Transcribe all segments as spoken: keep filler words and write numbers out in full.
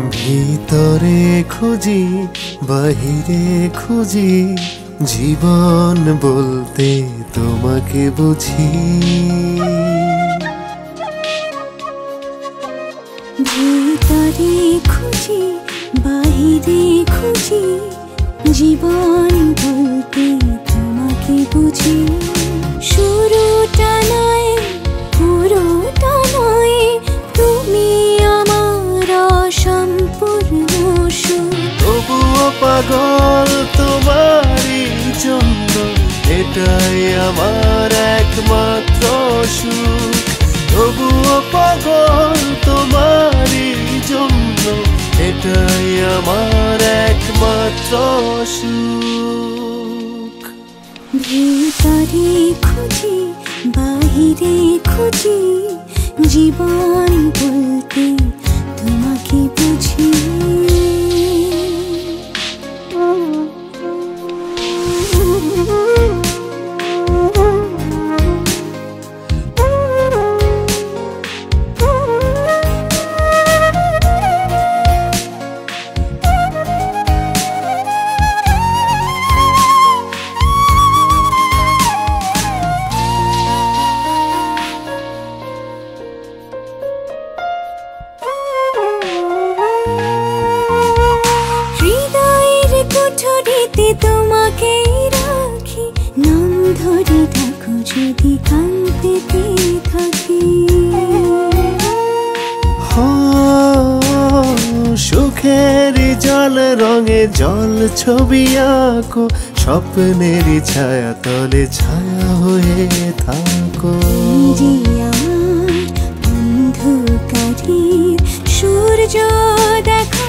ভিতরে খুঁজি বাহিরে খুঁজি, জীবন বলতে তোমাকে বুঝি। ভিতরে খুঁজি বাহিরে খুঁজি, জীবন বলতে তোমাকে বুঝি। শুরুটা নয় পুরোটা নয়, তুমি আমার অসম্পূর্ণ সুখ। তবুও পাগল তোমারই জন্য, এটাই আমার একমাত্র সুখ। তবুও পাগল তোমারই জন্য, এটাই আমার একমাত্র সুখ। ভিতরে খুঁজি বাহিরে খুঁজি, জীবন বলতে তোমাকে বুঝি। কুঠুরিতে তোমাকে রাখি, নাম ধরে ডাকো যদি কাঁদতে থাকি। সুখের জল রঙে জল ছবি আঁকো, স্বপ্নের ছায়া তলে ছায়া হয়ে থাকো। যে আমার অন্ধকারে সূর্য দেখা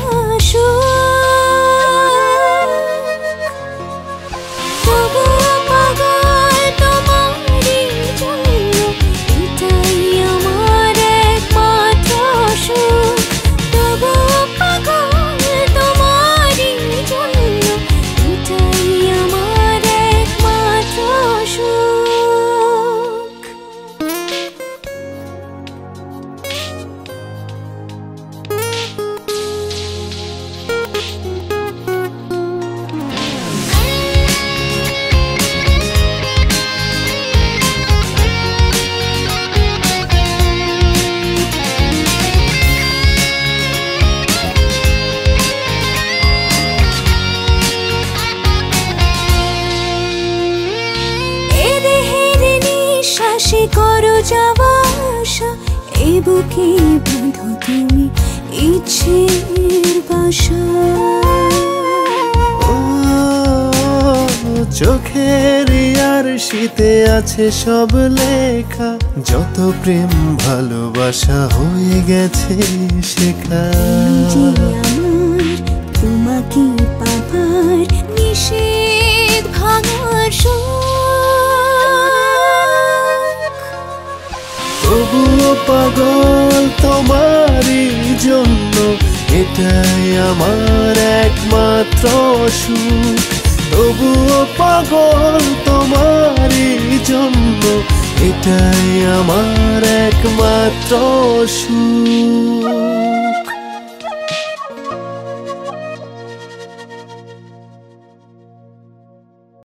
করো যাওয়া আসা, এ বুকে বাঁধো তুমি ইচ্ছের বাসা। চোখের আর শীতে আছে সব লেখা, যত প্রেম ভালোবাসা হয়ে গেছে শেখা। আমার তোমাকে পাবার নিষেধ ভাঙার তবুও পাগল তোমারই জন্য, এটাই আমার একমাত্র সুখ। তবুও পাগল তোমারই জন্য, এটাই আমার একমাত্র সুখ।